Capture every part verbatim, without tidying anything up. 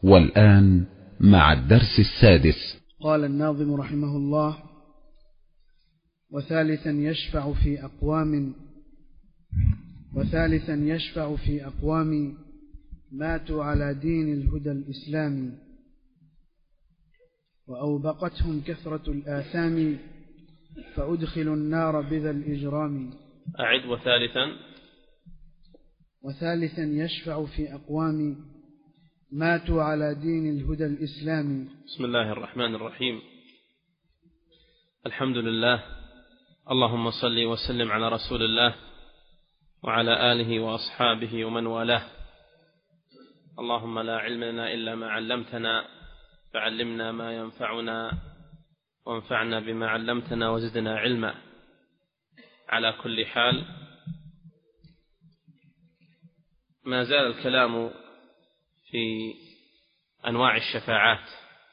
والآن مع الدرس السادس. قال الناظم رحمه الله: وثالثا يشفع في أقوام وثالثا يشفع في أقوام ماتوا على دين الهدى الإسلامي، وأوبقتهم كثرة الآثام، فأدخلوا النار بذا الإجرام. أعد. وثالثا وثالثا يشفع في أقوام ماتوا على دين الهدى الإسلامي. بسم الله الرحمن الرحيم. الحمد لله، اللهم صل وسلم على رسول الله وعلى آله وأصحابه ومن والاه. اللهم لا علم لنا إلا ما علمتنا، فعلمنا ما ينفعنا وانفعنا بما علمتنا وزدنا علما. على كل حال، ما زال الكلام في أنواع الشفاعات،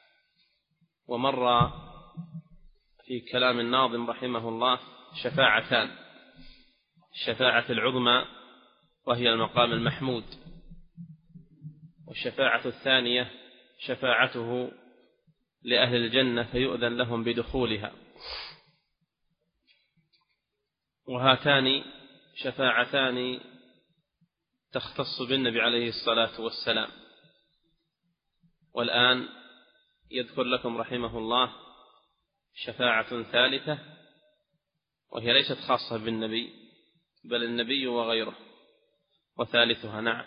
ومر في كلام الناظم رحمه الله شفاعتان: الشفاعة العظمى وهي المقام المحمود، والشفاعة الثانية شفاعته لأهل الجنة فيؤذن لهم بدخولها. وهاتان شفاعتان تختص بالنبي عليه الصلاة والسلام. والآن يذكر لكم رحمه الله شفاعة ثالثة، وهي ليست خاصة بالنبي بل النبي وغيره، وثالثها نعم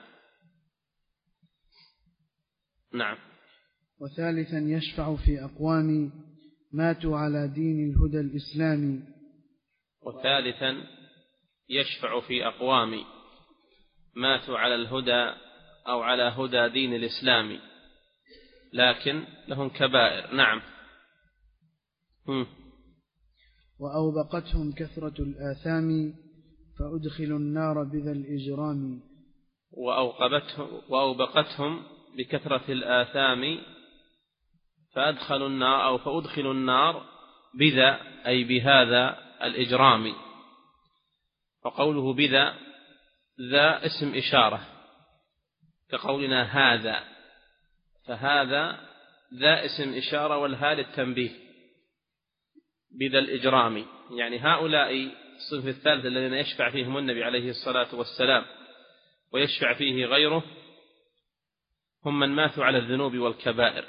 نعم وثالثا يشفع في أقوام ماتوا على دين الهدى الإسلامي. وثالثا يشفع في أقوام ماتوا على الهدى أو على هدى دين الإسلام، لكن لهم كبائر. نعم. هم. وأوبقتهم كثرة الآثام، فأدخلوا النار بذا الإجرام. وأوقبتهم وأوبقتهم بكثرة الآثام فأدخلوا النار أو فأدخلوا النار بذا أي بهذا الإجرام. وقوله بذا، ذا اسم إشارة كقولنا هذا، فهذا ذا اسم إشارة والها للتنبيه. بذا الإجرام يعني هؤلاء الصنف الثالث الذين يشفع فيهم النبي عليه الصلاة والسلام ويشفع فيه غيره، هم من ماتوا على الذنوب والكبائر،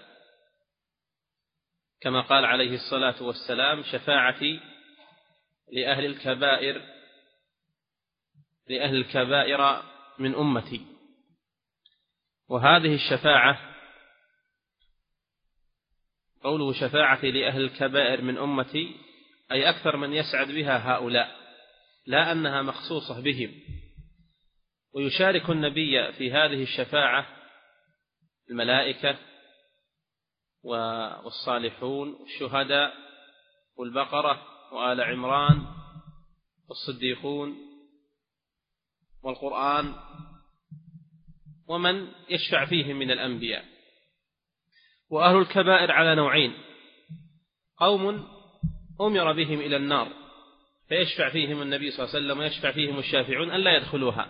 كما قال عليه الصلاة والسلام: شفاعتي لأهل الكبائر لأهل الكبائر من أمتي. وهذه الشفاعة، قوله شفاعتي لأهل الكبائر من أمتي، أي أكثر من يسعد بها هؤلاء، لا أنها مخصوصة بهم. ويشارك النبي في هذه الشفاعة الملائكة والصالحون والشهداء والبقرة وآل عمران والصديقون والقرآن ومن يشفع فيهم من الأنبياء. وأهل الكبائر على نوعين: قوم أمر بهم إلى النار فيشفع فيهم النبي صلى الله عليه وسلم ويشفع فيهم الشافعون أن لا يدخلوها،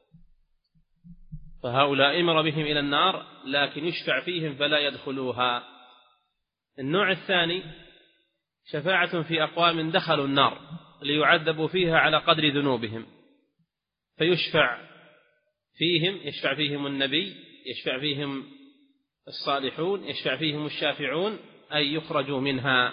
فهؤلاء أمر بهم إلى النار لكن يشفع فيهم فلا يدخلوها. النوع الثاني شفاعة في أقوام دخلوا النار ليعذبوا فيها على قدر ذنوبهم، فيشفع فيهم يشفع فيهم النبي، يشفع فيهم الصالحون، يشفع فيهم الشافعون، أي يخرجوا منها.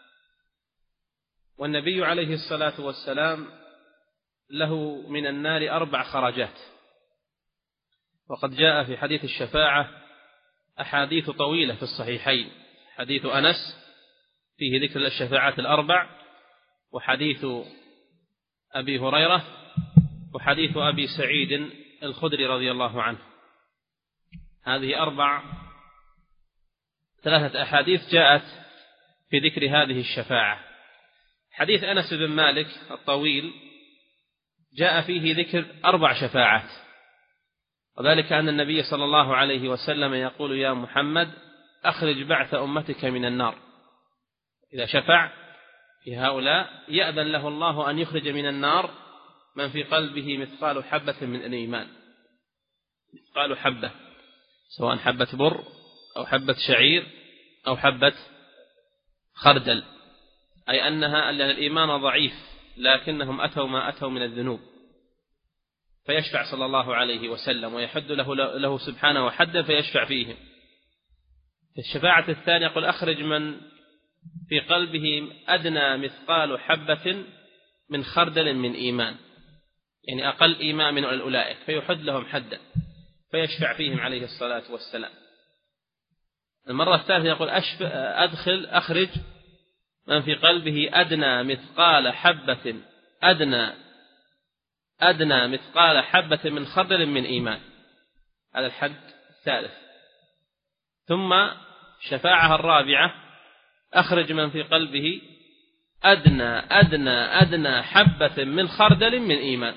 والنبي عليه الصلاة والسلام له من النار أربع خرجات، وقد جاء في حديث الشفاعة أحاديث طويلة في الصحيحين: حديث أنس فيه ذكر الشفاعات الأربع، وحديث أبي هريرة، وحديث أبي سعيد الخدري رضي الله عنه. هذه أربع ثلاثة أحاديث جاءت في ذكر هذه الشفاعة. حديث أنس بن مالك الطويل جاء فيه ذكر أربع شفاعات، وذلك أن النبي صلى الله عليه وسلم يقول: يا محمد أخرج بعث أمتك من النار. إذا شفع في هؤلاء يأذن له الله أن يخرج من النار من في قلبه مثقال حبة من الإيمان، مثقال حبة، سواء حبة بر أو حبة شعير أو حبة خردل، أي أنها أن الإيمان ضعيف لكنهم أتوا ما أتوا من الذنوب، فيشفع صلى الله عليه وسلم ويحد له, له سبحانه حدا فيشفع فيهم. في الشفاعة الثانية يقول أخرج من في قلبه أدنى مثقال حبة من خردل من إيمان، يعني أقل إيمان من أولئك، فيحد لهم حدا فيشفع فيهم عليه الصلاة والسلام. المرة الثالثة يقول أدخل أخرج من في قلبه أدنى مثقال حبة أدنى أدنى مثقال حبة من خردل من إيمان، هذا الحد الثالث. ثم شفاعة الرابعة أخرج من في قلبه أدنى أدنى أدنى حبة من خردل من إيمان،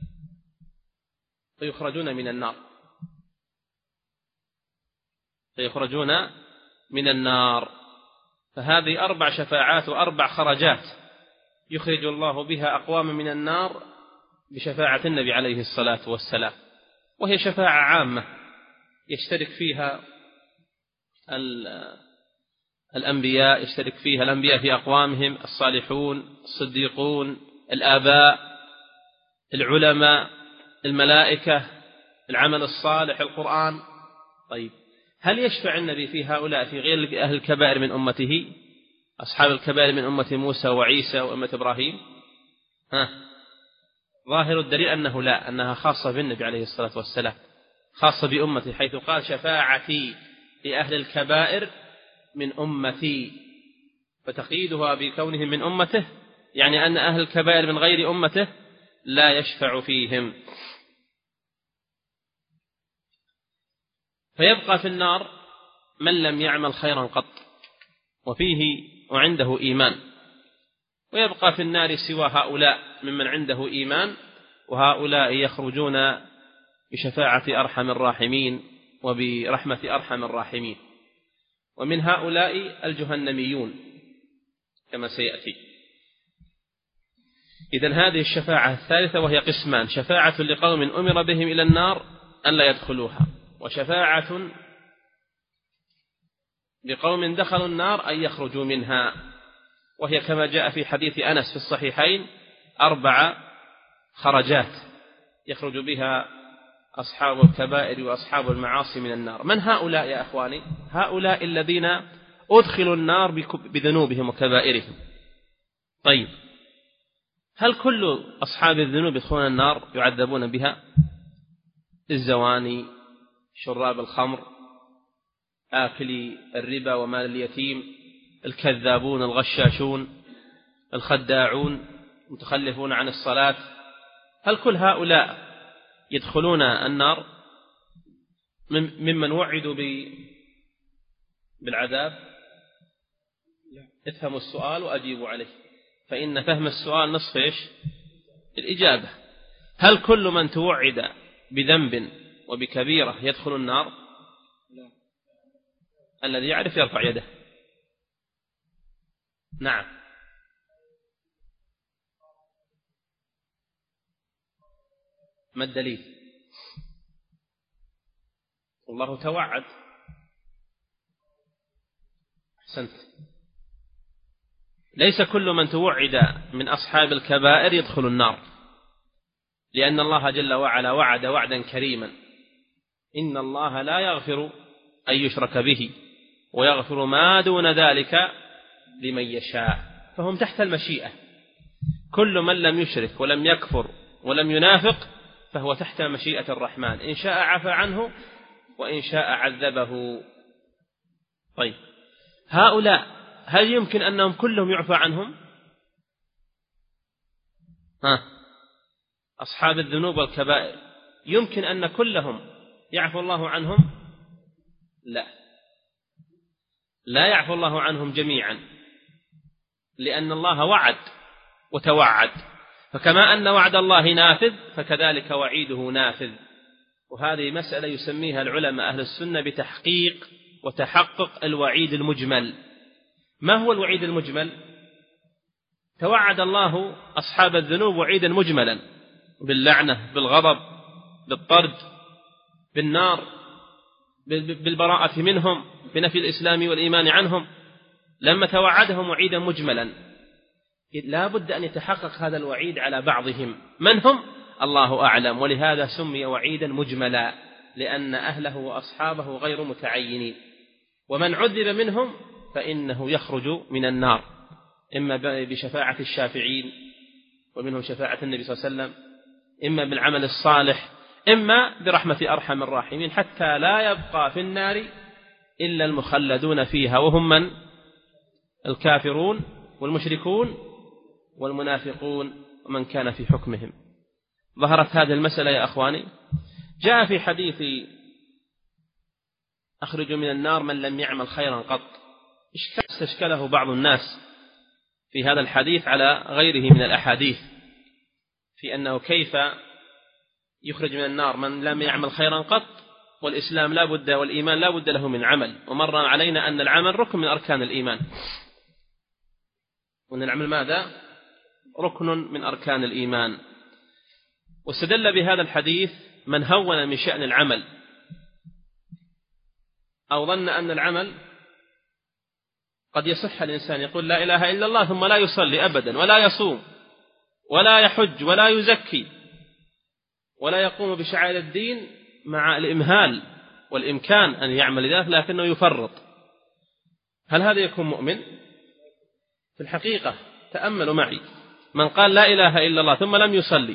فيخرجون من النار فيخرجون من النار. فهذه أربع شفاعات وأربع خرجات يخرج الله بها أقواما من النار بشفاعة النبي عليه الصلاة والسلام، وهي شفاعة عامة يشترك فيها الأنبياء يشترك فيها الأنبياء في أقوامهم، الصالحون، الصديقون، الآباء، العلماء، الملائكة، العمل الصالح، القرآن. طيب هل يشفع النبي في هؤلاء في غير أهل الكبائر من أمته، أصحاب الكبائر من أمة موسى وعيسى وأمة إبراهيم؟ ها ظاهر الدليل أنه لا، أنها خاصة بالنبي عليه الصلاة والسلام، خاصة بأمته، حيث قال شفاعتي لأهل الكبائر من أمتي، فتقييدها بكونهم من أمته يعني أن أهل الكبائر من غير أمته لا يشفع فيهم. فيبقى في النار من لم يعمل خيرا قط وفيه وعنده إيمان، ويبقى في النار سوى هؤلاء ممن عنده إيمان، وهؤلاء يخرجون بشفاعة أرحم الراحمين وبرحمة أرحم الراحمين. ومن هؤلاء الجهنميون كما سيأتي. إذن هذه الشفاعة الثالثة، وهي قسمان: شفاعة لقوم أمر بهم إلى النار أن لا يدخلوها، وشفاعة لقوم دخلوا النار أن يخرجوا منها، وهي كما جاء في حديث أنس في الصحيحين أربع خرجات يخرج بها أصحاب الكبائر وأصحاب المعاصي من النار. من هؤلاء يا أخواني؟ هؤلاء الذين أدخلوا النار بذنوبهم وكبائرهم. طيب هل كل أصحاب الذنوب يدخلون النار يعذبون بها؟ الزواني، شراب الخمر، آكلي الربا ومال اليتيم، الكذابون الغشاشون، الخداعون، متخلفون عن الصلاة، هل كل هؤلاء يدخلون النار ممن وعدوا بالعذاب؟ افهموا السؤال وأجيبوا عليه، فإن فهم السؤال نصف إيش؟ الإجابة. هل كل من توعد بذنب وبكبيرة يدخل النار؟ لا. الذي يعرف يرفع يده. نعم. ما الدليل؟ الله توعد. أحسنت. ليس كل من توعد من أصحاب الكبائر يدخل النار، لأن الله جل وعلا وعد وعدا كريما: إن الله لا يغفر أن يشرك به ويغفر ما دون ذلك لمن يشاء. فهم تحت المشيئة، كل من لم يشرك ولم يكفر ولم ينافق فهو تحت مشيئة الرحمن، إن شاء عفى عنه وإن شاء عذبه. طيب هؤلاء هل يمكن أنهم كلهم يعفى عنهم؟ ها أصحاب الذنوب والكبائر يمكن أن كلهم يعفو الله عنهم؟ لا، لا يعفو الله عنهم جميعا، لأن الله وعد وتوعد، فكما أن وعد الله نافذ فكذلك وعيده نافذ. وهذه مسألة يسميها العلماء أهل السنة بتحقيق وتحقق الوعيد المجمل. ما هو الوعيد المجمل؟ توعد الله أصحاب الذنوب وعيدا مجملا باللعنة، بالغضب، بالطرد، بالنار، بالبراءة منهم، بنفي الإسلام والإيمان عنهم لما توعدهم وعيدا مجملا. لا بد أن يتحقق هذا الوعيد على بعضهم، من هم؟ الله أعلم، ولهذا سمي وعيدا مجملا لأن أهله وأصحابه غير متعينين. ومن عذب منهم فإنه يخرج من النار إما بشفاعة الشافعين ومنهم شفاعة النبي صلى الله عليه وسلم، إما بالعمل الصالح، إما برحمة أرحم الراحمين، حتى لا يبقى في النار إلا المخلدون فيها، وهم من؟ الكافرون والمشركون والمنافقون ومن كان في حكمهم. ظهرت هذه المسألة يا أخواني. جاء في حديث أخرج من النار من لم يعمل خيرا قط. استشكله بعض الناس في هذا الحديث على غيره من الأحاديث في أنه كيف يخرج من النار من لم يعمل خيرا قط، والإسلام لا بد والإيمان لا بد له من عمل، ومر علينا أن العمل ركن من أركان الإيمان، وأن العمل ماذا؟ ركن من أركان الإيمان. واستدل بهذا الحديث من هون من شأن العمل أو ظن أن العمل قد يصح الإنسان يقول لا إله إلا الله ثم لا يصلي أبدا ولا يصوم ولا يحج ولا يزكي ولا يقوم بشعائر الدين مع الإمهال والإمكان أن يعمل ذلك لكنه يفرط. هل هذا يكون مؤمن؟ في الحقيقة تأملوا معي، من قال لا إله إلا الله ثم لم يصلي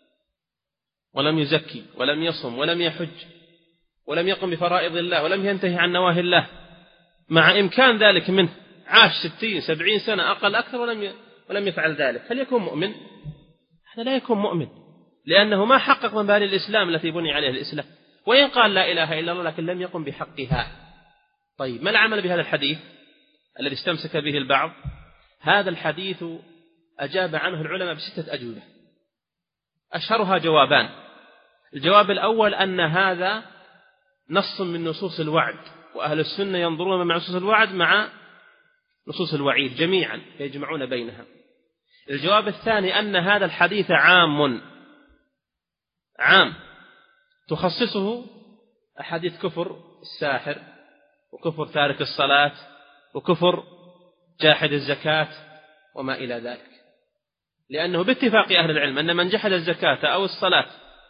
ولم يزكي ولم يصم ولم يحج ولم يقم بفرائض الله ولم ينتهي عن نواهي الله مع إمكان ذلك منه، عاش ستين سبعين سنة أقل أكثر ولم ولم يفعل ذلك، هل يكون مؤمن؟ هذا لا يكون مؤمن، لأنه ما حقق مباني الإسلام التي بني عليها الإسلام، وإن قال لا إله إلا الله لكن لم يقم بحقها. طيب ما العمل بهذا الحديث الذي استمسك به البعض؟ هذا الحديث أجاب عنه العلماء بستة أجوبة، أشهرها جوابان. الجواب الأول أن هذا نص من نصوص الوعد، وأهل السنة ينظرون مع نصوص الوعد مع نصوص الوعيد جميعا يجمعون بينها. الجواب الثاني أن هذا الحديث عام عام تخصصه أحاديث كفر الساحر وكفر تارك الصلاة وكفر جاحد الزكاة وما إلى ذلك، لأنه باتفاق أهل العلم أن من جحد الزكاة أو الصلاة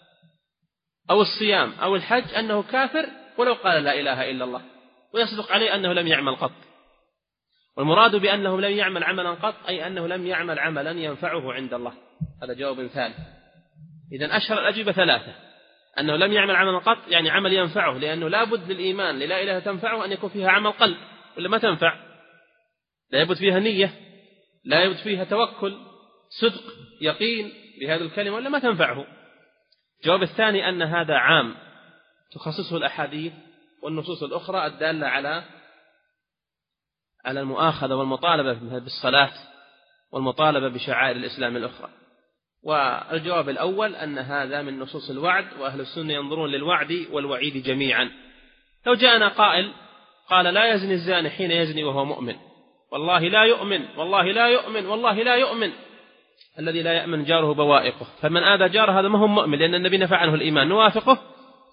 أو الصيام أو الحج أنه كافر ولو قال لا إله إلا الله، ويصدق عليه أنه لم يعمل قط. والمراد بأنه لم يعمل عملا قط أي أنه لم يعمل عملا ينفعه عند الله. هذا جواب ثالث. إذن أشهر الأجوبة ثلاثة، أنه لم يعمل عملا قط يعني عمل ينفعه، لأنه لا بد للإيمان للا إله تنفعه أن يكون فيها عمل قلب ولا ما تنفع، لا يبد فيها نية، لا يبد فيها توكل صدق يقين بهذه الكلمة ولا ما تنفعه. الجواب الثاني أن هذا عام تخصصه الأحاديث والنصوص الأخرى الدالة على على المؤاخذة والمطالبة بالصلاة والمطالبة بشعائر الإسلام الأخرى. والجواب الأول أن هذا من نصوص الوعد، وأهل السنة ينظرون للوعد والوعيد جميعا. لو جاءنا قائل قال لا يزني الزاني حين يزني وهو مؤمن، والله لا يؤمن والله لا يؤمن والله لا يؤمن، الذي لا يأمن جاره بوائقه، فمن آذى جاره هذا ما هو مؤمن، لأن النبي نفى عنه الإيمان، نوافقه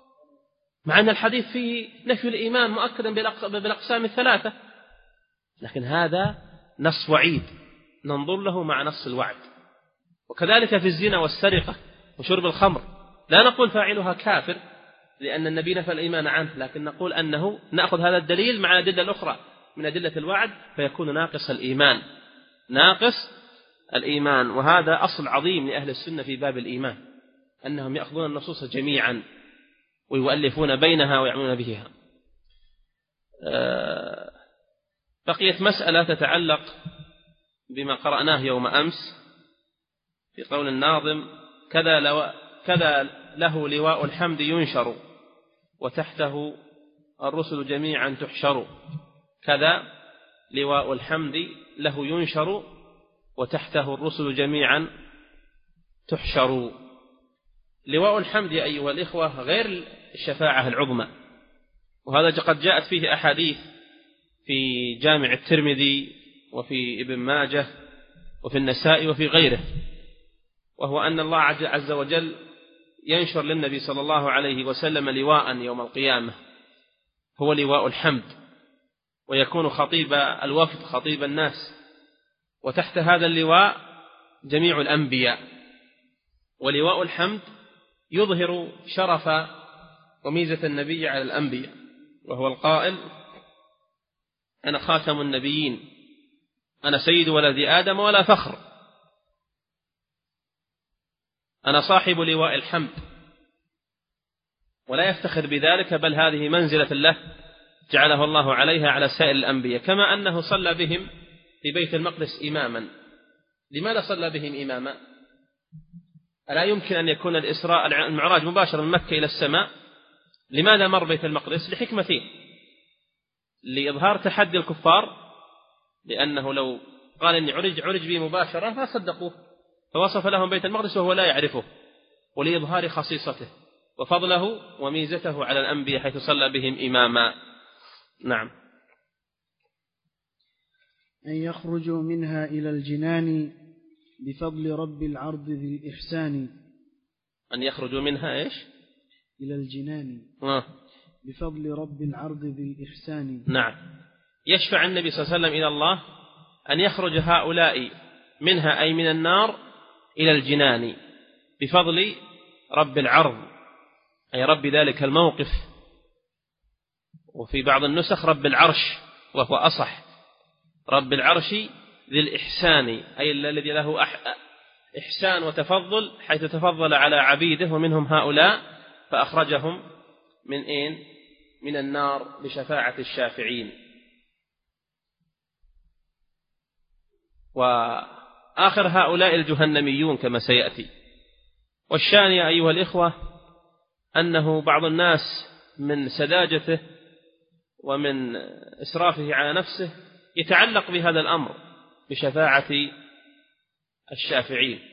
مع أن الحديث فيه نفي الإيمان مؤكدا بالأقسام الثلاثة، لكن هذا نص وعيد ننظر له مع نص الوعد. وكذلك في الزنا والسرقة وشرب الخمر لا نقول فاعلها كافر لأن النبي نفى الإيمان عنه، لكن نقول أنه نأخذ هذا الدليل مع الأدلة الأخرى من أدلة الوعد فيكون ناقص الإيمان ناقص الإيمان. وهذا أصل عظيم لأهل السنة في باب الإيمان، أنهم يأخذون النصوص جميعا ويؤلفون بينها ويعملون بها. بقيت مسألة تتعلق بما قرأناه يوم أمس في قول الناظم كذا, لو كذا له لواء الحمد ينشر وتحته الرسل جميعا تحشر. كذا لواء الحمد له ينشر وتحته الرسل جميعا تحشر. لواء الحمد يا أيها الإخوة غير الشفاعة العظمى، وهذا قد جاءت فيه أحاديث في جامع الترمذي وفي ابن ماجه وفي النسائي وفي غيره، وهو أن الله عز وجل ينشر للنبي صلى الله عليه وسلم لواء يوم القيامة هو لواء الحمد، ويكون خطيب الوفد، خطيب الناس، وتحت هذا اللواء جميع الأنبياء. ولواء الحمد يظهر شرف وميزة النبي على الأنبياء، وهو القائل: أنا خاتم النبيين، أنا سيد ولد آدم ولا فخر، أنا صاحب لواء الحمد، ولا يفتخر بذلك، بل هذه منزلة له جعله الله عليها على سائر الأنبياء. كما أنه صلى بهم في بيت المقدس إماما. لماذا صلى بهم إماما؟ ألا يمكن أن يكون الإسراء المعراج مباشرة من مكة إلى السماء؟ لماذا مر بيت المقدس؟ لحكمتين: لإظهار تحدي الكفار، لأنه لو قال إني عرج عرج به مباشرة ما صدقوه، فوصف لهم بيت المقدس وهو لا يعرفه، ولإظهار خصيصته وفضله وميزته على الأنبياء حيث صلى بهم إماما. نعم. أن يخرجوا منها إلى الجنان بفضل رب العرض ذي الإحسان. أن يخرجوا منها إيش؟ إلى الجنان آه. بفضل رب العرض ذي الإحسان. نعم. يشفع النبي صلى الله عليه وسلم إلى الله أن يخرج هؤلاء منها، أي من النار، إلى الجنان بفضل رب العرض، أي رب ذلك الموقف. وفي بعض النسخ رب العرش، وهو أصح، رب العرش ذي الإحسان، أي الذي له إحسان وتفضل، حيث تفضل على عبيده ومنهم هؤلاء فأخرجهم من إين؟ من النار بشفاعة الشافعين. وآخر هؤلاء الجهنميون كما سيأتي. والشان يا أيها الإخوة أنه بعض الناس من سذاجته ومن إسرافه على نفسه يتعلق بهذا الأمر بشفاعة الشافعين،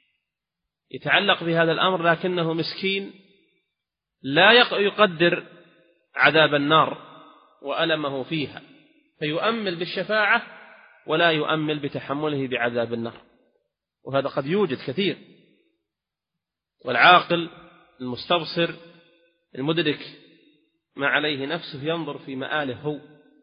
يتعلق بهذا الأمر، لكنه مسكين لا يقدر عذاب النار وألمه فيها، فيؤمل بالشفاعة ولا يؤمل بتحمله بعذاب النار، وهذا قد يوجد كثير. والعاقل المستبصر المدرك ما عليه نفسه ينظر في مآله هو،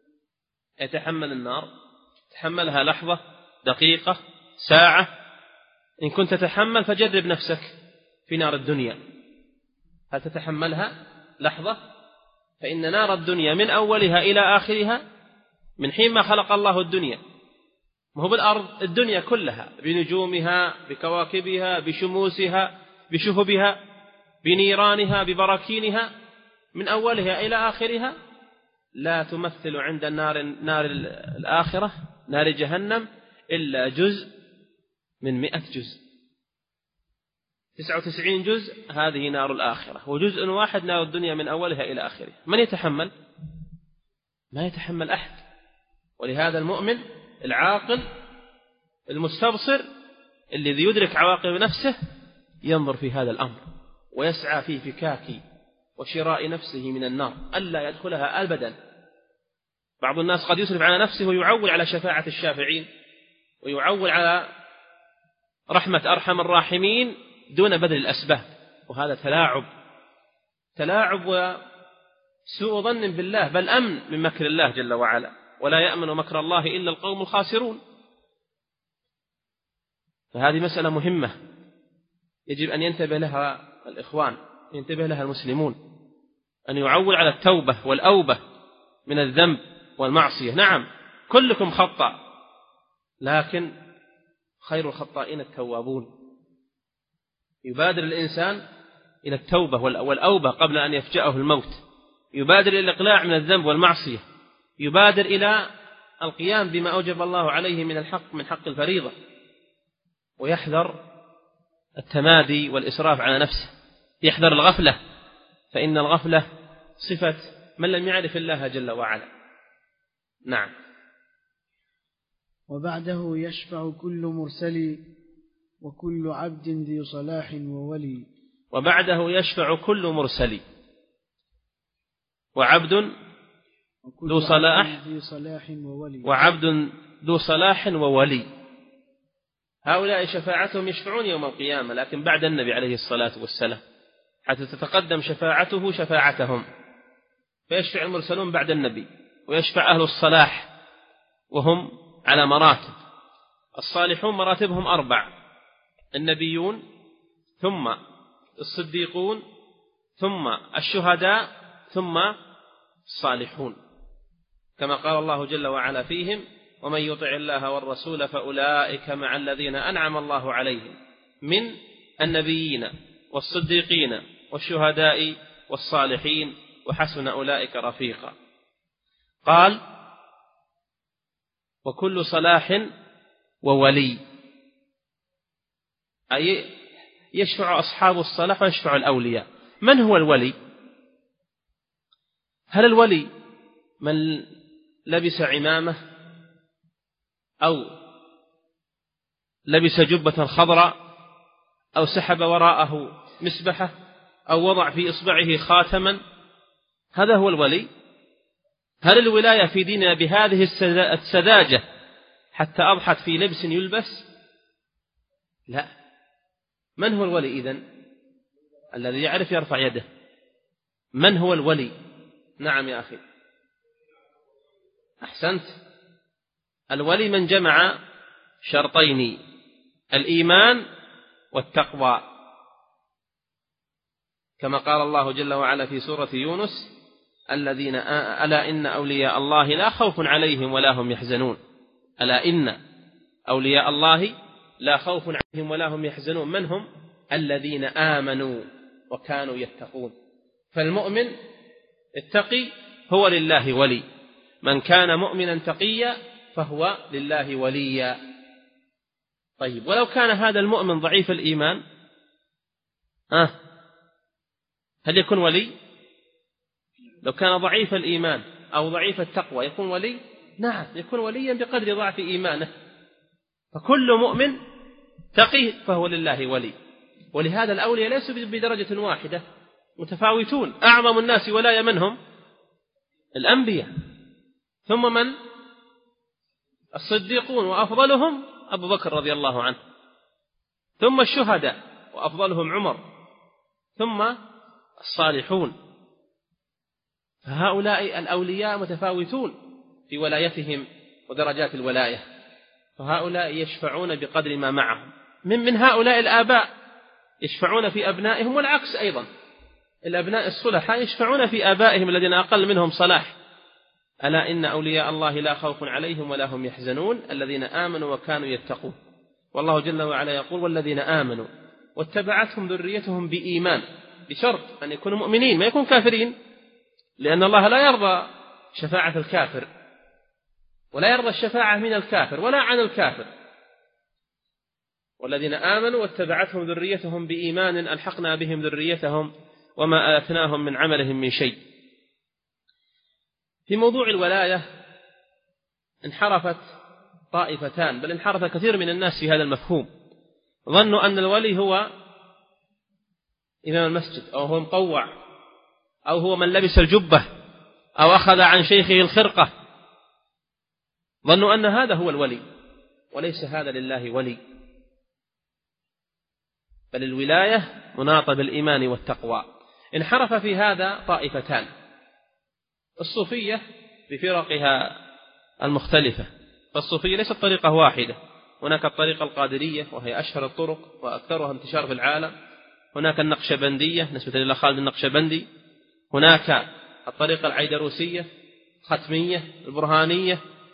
يتحمل النار، تحملها لحظة، دقيقة، ساعة. إن كنت تتحمل فجرب نفسك في نار الدنيا، هل تتحملها لحظة؟ فإن نار الدنيا من أولها إلى آخرها من حين ما خلق الله الدنيا، ما هو بالأرض، الدنيا كلها بنجومها، بكواكبها، بشموسها، بشهبها، بنيرانها، ببراكينها، من أولها إلى آخرها لا تمثل عند النار نار الآخرة، نار جهنم، إلا جزء من مئة جزء. تسعة وتسعين جزء هذه نار الآخرة، وجزء واحد نار الدنيا من أولها إلى آخرها. من يتحمل؟ ما يتحمل أحد. ولهذا المؤمن العاقل المستبصر الذي يدرك عواقب نفسه ينظر في هذا الأمر ويسعى في فكاك وشراء نفسه من النار ألا يدخلها أبدا. بعض الناس قد يسرف على نفسه ويعول على شفاعة الشافعين ويعول على رحمة أرحم الراحمين دون بذل الأسباب، وهذا تلاعب تلاعب وسوء ظن بالله، بل أمن من مكر الله جل وعلا، ولا يأمن مكر الله إلا القوم الخاسرون. فهذه مسألة مهمة يجب أن ينتبه لها الإخوان، ينتبه لها المسلمون، أن يعول على التوبة والأوبة من الذنب والمعصية. نعم كلكم خطأ، لكن خير الخطائين التوابون. يبادر الإنسان إلى التوبة والأوبة قبل أن يفجأه الموت، يبادر إلى الإقلاع من الذنب والمعصية، يبادر إلى القيام بما أوجب الله عليه من الحق من حق الفريضة، ويحذر التمادي والإسراف على نفسه، يحذر الغفلة، فإن الغفلة صفة من لم يعرف الله جل وعلا. نعم. وبعده يشفع كل مرسل وكل عبد ذي صلاح وولي. وبعده يشفع كل مرسل وعبد ذو صلاح وولي وعبد ذو صلاح وولي. هؤلاء شفاعتهم يشفعون يوم القيامة، لكن بعد النبي عليه الصلاة والسلام، حتى تتقدم شفاعته شفاعتهم، فيشفع المرسلون بعد النبي، ويشفع أهل الصلاح وهم على مراتب. الصالحون مراتبهم أربع: النبيون، ثم الصديقون، ثم الشهداء، ثم الصالحون، كما قال الله جل وعلا فيهم: ومن يطع الله والرسول فأولئك مع الذين أنعم الله عليهم من النبيين والصديقين والشهداء والصالحين وحسن أولئك رفيقا. قال: وكل صلاح وولي، أي يشفع أصحاب الصلاح ويشفع الأولياء. من هو الولي؟ هل الولي من لبس عمامة أو لبس جبة خضراء أو سحب وراءه مسبحة أو وضع في إصبعه خاتما؟ هذا هو الولي؟ هل الولاية في ديننا بهذه السذاجة حتى أضحت في لبس يلبس؟ لا. من هو الولي إذن؟ الذي يعرف يرفع يده. من هو الولي؟ نعم يا أخي، أحسنت. الولي من جمع شرطين: الإيمان والتقوى، كما قال الله جل وعلا في سورة يونس: الذين ألا إن أولياء الله لا خوف عليهم ولا هم يحزنون. ألا إن أولياء الله لا خوف عليهم ولا هم يحزنون. من هم؟ الذين آمنوا وكانوا يتقون. فالمؤمن التقي هو لله ولي، من كان مؤمنا تقيا فهو لله وليا. طيب، ولو كان هذا المؤمن ضعيف الإيمان، آه هل يكون ولي؟ لو كان ضعيف الإيمان أو ضعيف التقوى يكون ولي؟ نعم، يكون وليا بقدر ضعف إيمانه. فكل مؤمن تقي فهو لله ولي. ولهذا الأولياء ليسوا بدرجة واحدة، متفاوتون. أعظم الناس ولاية منهم؟ الأنبياء، ثم من؟ الصديقون، وأفضلهم أبو بكر رضي الله عنه، ثم الشهداء وأفضلهم عمر، ثم الصالحون. فهؤلاء الأولياء متفاوتون في ولايتهم ودرجات الولاية، فهؤلاء يشفعون بقدر ما معهم. من من هؤلاء الآباء يشفعون في أبنائهم، والعكس أيضا، الأبناء الصلحاء يشفعون في آبائهم الذين أقل منهم صلاح. ألا إن أولياء الله لا خوف عليهم ولا هم يحزنون الذين آمنوا وكانوا يتقون. والله جل وعلا يقول: والذين آمنوا واتبعتهم ذريتهم بإيمان، بشرط أن يكونوا مؤمنين، ما يكون كافرين، لأن الله لا يرضى شفاعة الكافر، ولا يرضى الشفاعة من الكافر ولا عن الكافر. والذين آمنوا واتبعتهم ذريتهم بإيمان ألحقنا بهم ذريتهم وما آتناهم من عملهم من شيء. في موضوع الولاية انحرفت طائفتان، بل انحرف كثير من الناس في هذا المفهوم. ظنوا أن الولي هو إمام المسجد، أو هو مطوع، أو هو من لبس الجبة، أو أخذ عن شيخه الخرقة. ظنوا أن هذا هو الولي، وليس هذا لله ولي، بل الولاية مناطة بالإيمان والتقوى. انحرف في هذا طائفتان: الصوفية بفرقها المختلفة. فالصوفية ليست طريقة واحدة، هناك الطريقة القادرية وهي أشهر الطرق وأكثرها انتشار في العالم، هناك النقشبندية نسبة إلى خالد النقشبندي، هناك الطريقة العيدروسية، الختمية، البرهانية،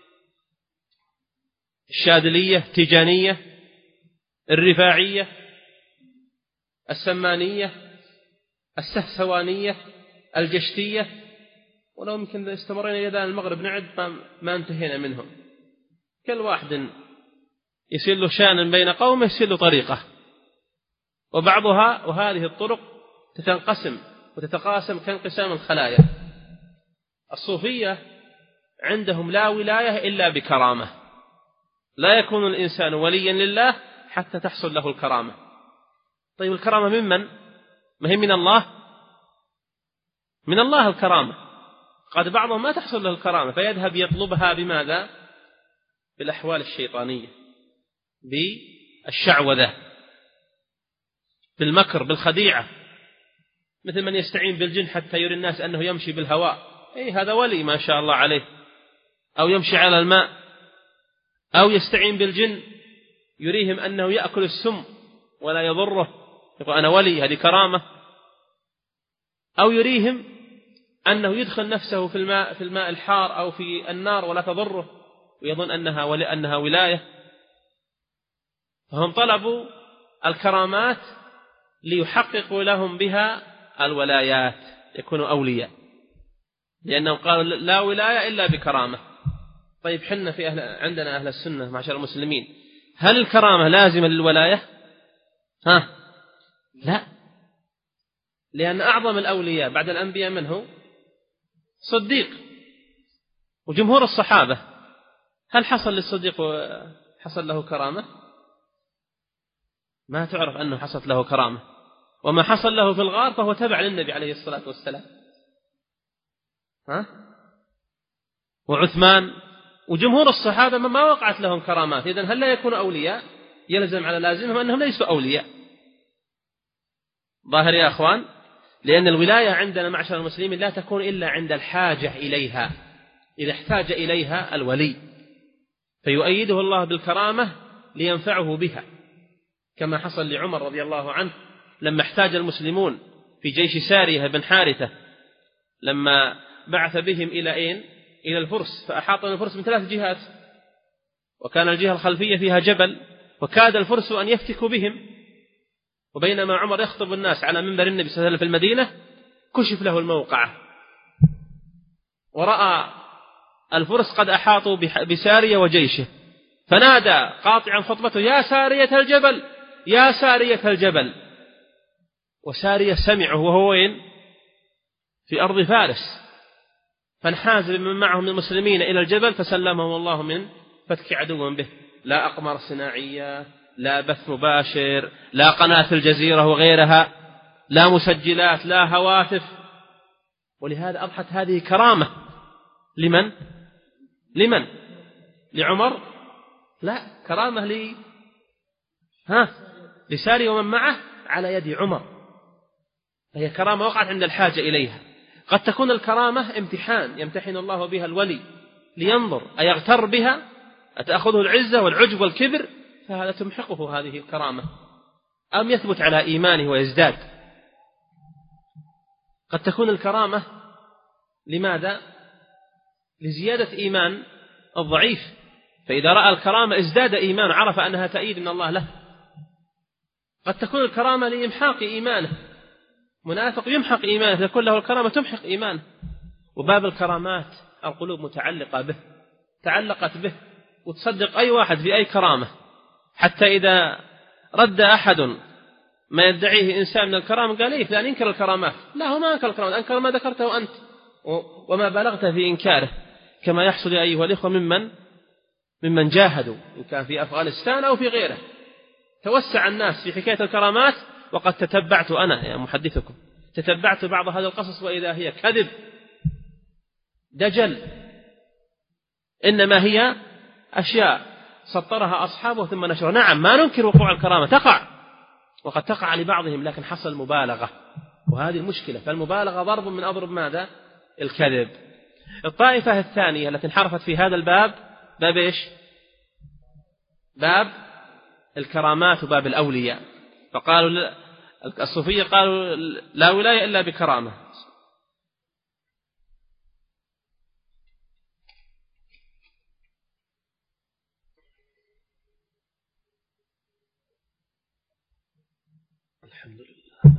الشاذلية، التيجانية، الرفاعية، السمانية، السهسوانية، الجشتية. ولو يمكن استمرينا إلى المغرب نعد ما انتهينا منهم. كل واحد يصير له شان بين قومه، يصير له طريقة. وبعضها وهذه الطرق تتنقسم وتتقاسم كانقسام الخلايا. الصوفية عندهم لا ولاية إلا بكرامة، لا يكون الإنسان وليا لله حتى تحصل له الكرامة. طيب، الكرامة ممن؟ ما هي من الله؟ من الله الكرامة. قد بعضهم ما تحصل له الكرامة فيذهب يطلبها بماذا؟ بالأحوال الشيطانية، بالشعوذة، بالمكر، بالخديعة، مثل من يستعين بالجن حتى يري الناس أنه يمشي بالهواء. أي هذا ولي ما شاء الله عليه، أو يمشي على الماء أو يستعين بالجن يريهم أنه يأكل السم ولا يضره، يقول أنا ولي، هذه كرامة. أو يريهم أنه يدخل نفسه في الماء في الماء الحار أو في النار ولا تضره ويظن أنها ولي أنها ولاية. فهم طلبوا الكرامات ليحققوا لهم بها الولايات، يكونوا أولياء، لأنهم قالوا لا ولاية إلا بكرامة. طيب حنا في أهل عندنا أهل السنة معشر المسلمين، هل الكرامة لازمة للولاية؟ ها لا، لأن أعظم الأولياء بعد الأنبياء من هو؟ صديق. وجمهور الصحابة هل حصل للصديق حصل له كرامة؟ ما تعرف أنه حصلت له كرامة، وما حصل له في الغار فهو تبع للنبي عليه الصلاة والسلام. ها؟ وعثمان وجمهور الصحابة ما وقعت لهم كرامات، إذن هل لا يكونوا أولياء؟ يلزم على لازمهم أنهم ليسوا أولياء. ظاهر يا أخوان، لأن الولاية عندنا معشر المسلمين لا تكون إلا عند الحاجة إليها، إذا احتاج إليها الولي فيؤيده الله بالكرامة لينفعه بها، كما حصل لعمر رضي الله عنه لما احتاج المسلمون في جيش سارية بن حارثة، لما بعث بهم إلى أين؟ إلى الفرس، فأحاط الفرس من ثلاث جهات، وكان الجهة الخلفية فيها جبل، وكاد الفرس أن يفتكوا بهم، وبينما عمر يخطب الناس على منبر النبي صلى الله عليه وسلم في المدينة كشف له الموقعة، ورأى الفرس قد أحاطوا بسارية وجيشه، فنادى قاطعا خطبته: يا سارية الجبل، يا سارية الجبل. وسارية سمعه وهو وين؟ في أرض فارس، فانحاز من معهم من المسلمين إلى الجبل فسلمهم الله من فتك عدو به. لا أقمار صناعية، لا بث مباشر، لا قناة الجزيرة وغيرها، لا مسجلات، لا هواتف. ولهذا أضحت هذه كرامة لمن؟ لمن؟ لعمر؟ لا، كرامة لي ها لساري ومن معه على يد عمر، فهي كرامة وقعت عند الحاجة إليها. قد تكون الكرامة امتحان يمتحن الله بها الولي لينظر أيغتر بها، أتأخذه العزة والعجب والكبر، فهذا تمحقه هذه الكرامة، أم يثبت على إيمانه ويزداد. قد تكون الكرامة لماذا؟ لزيادة إيمان الضعيف، فإذا رأى الكرامة ازداد إيمان، عرف أنها تأييد من الله له. قد تكون الكرامة لإمحاق إيمانه، منافق يمحق إيمانه، تكون له الكرامة تمحق إيمانه. وباب الكرامات القلوب متعلقة به، تعلقت به، وتصدق أي واحد في أي كرامة، حتى إذا رد أحد ما يدعيه إنسان من الكرامة قال إيه فلان ينكر الكرامات، لا، هو ما أنكر الكرامات، أنكر ما ذكرته أنت وما بلغت في إنكاره، كما يحصل يا أيها الإخوة ممن ممن جاهدوا إن كان في أفغانستان أو في غيره. توسع الناس في حكاية الكرامات، وقد تتبعت أنا يا محدثكم تتبعت بعض هذه القصص وإذا هي كذب دجل، إنما هي أشياء سطرها أصحابه ثم نشرها. نعم، ما ننكر وقوع الكرامة، تقع وقد تقع لبعضهم، لكن حصل مبالغة، وهذه المشكلة. فالمبالغة ضرب من أضرب ماذا؟ الكذب. الطائفة الثانية التي انحرفت في هذا الباب باب إيش؟ باب الكرامات وباب الأولياء. فقالوا الصوفية قالوا لا ولاية إلا بكرامة. الحمد لله.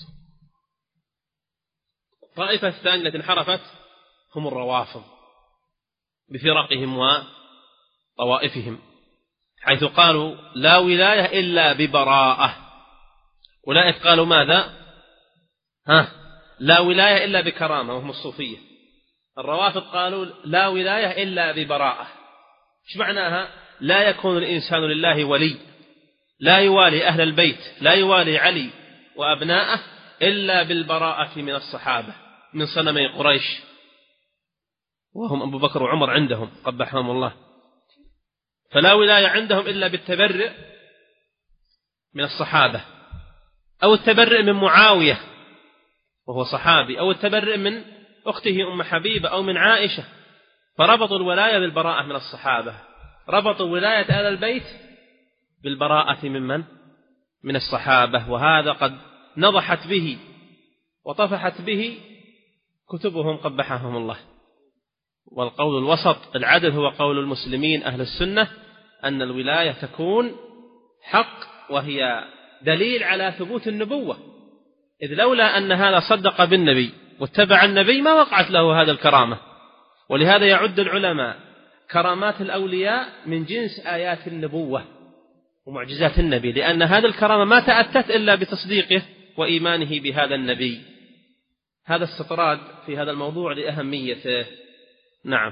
الطائفة الثانية التي انحرفت هم الروافض بفرقهم وطوائفهم، حيث قالوا لا ولاية إلا ببراءة. أولئك قالوا ماذا؟ ها لا ولاية إلا بكرامة، وهم الصوفية. الروافض قالوا لا ولاية إلا ببراءة. إيش معناها؟ لا يكون الإنسان لله ولي، لا يوالي أهل البيت، لا يوالي علي وأبناءه إلا بالبراءة من الصحابة من صنمي قريش، وهم أبو بكر وعمر عندهم قبحهم الله. فلا ولاية عندهم إلا بالتبرئ من الصحابة، أو التبرئ من معاوية وهو صحابي، أو التبرئ من أخته أم حبيبة، أو من عائشة فربطوا الولاية بالبراءة من الصحابة، ربطوا ولاية آل البيت بالبراءة ممن؟ من الصحابة، وهذا قد نضحت به وطفحت به كتبهم قبحهم الله. والقول الوسط العدل هو قول المسلمين أهل السنة، أن الولاية تكون حق وهي دليل على ثبوت النبوة، إذ لولا أن هذا صدق بالنبي واتبع النبي ما وقعت له هذا الكرامة. ولهذا يعد العلماء كرامات الأولياء من جنس آيات النبوة ومعجزات النبي، لأن هذه الكرامة ما تأتت إلا بتصديقه وإيمانه بهذا النبي. هذا استطراد في هذا الموضوع لأهميته. نعم.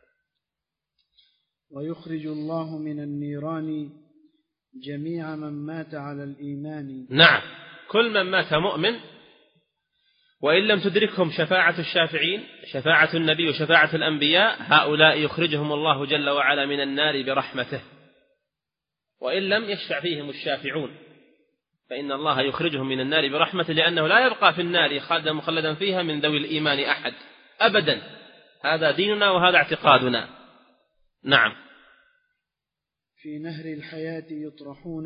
ويخرج الله من النيران جميع من مات على الإيمان. نعم، كل من مات مؤمن وإن لم تدركهم شفاعة الشافعين، شفاعة النبي وشفاعة الأنبياء، هؤلاء يخرجهم الله جل وعلا من النار برحمته، وإن لم يشفع فيهم الشافعون فإن الله يخرجهم من النار برحمته، لأنه لا يبقى في النار خالدا مخلدا فيها من ذوي الإيمان أحد أبدا. هذا ديننا وهذا اعتقادنا. نعم. في نهر الحياة يطرحون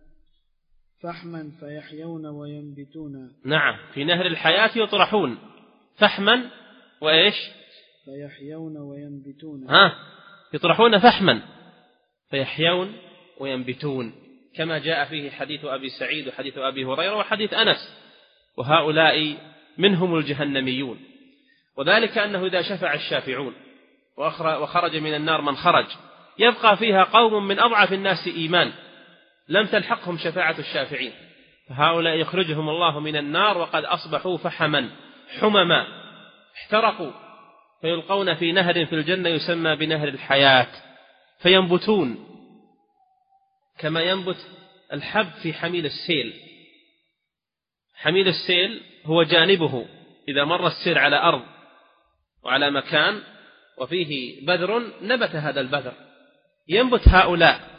فحما فيحيون وينبتون. نعم، في نهر الحياة يطرحون فحما وإيش؟ فيحيون وينبتون. ها، يطرحون فحما فيحيون وينبتون، كما جاء فيه حديث أبي سعيد وحديث أبي هريرة وحديث أنس. وهؤلاء منهم الجهنميون، وذلك أنه إذا شفع الشافعون وخرج من النار من خرج، يبقى فيها قوم من أضعف الناس إيمان لم تلحقهم شفاعة الشافعين، فهؤلاء يخرجهم الله من النار وقد أصبحوا فحما حمما احترقوا، فيلقون في نهر في الجنة يسمى بنهر الحياة، فينبتون كما ينبت الحب في حميل السيل. حميل السيل هو جانبه إذا مر السيل على أرض وعلى مكان وفيه بذر نبت هذا البذر، ينبت هؤلاء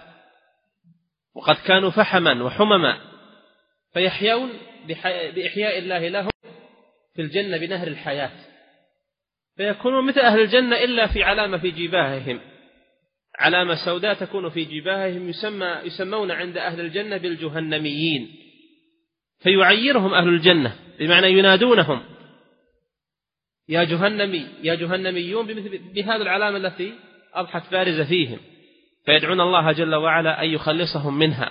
وقد كانوا فحما وحمما، فيحيون بإحياء الله لهم في الجنة بنهر الحياة، فيكونون مثل أهل الجنة إلا في علامة في جباههم، علامة سوداء تكون في جباههم، يسمى يسمون عند أهل الجنة بالجهنميين، فيعيرهم أهل الجنة، بمعنى ينادونهم يا جهنمي يا جهنميون بهذه العلامة التي أضحت بارزة فيهم، فيدعون الله جل وعلا أن يخلصهم منها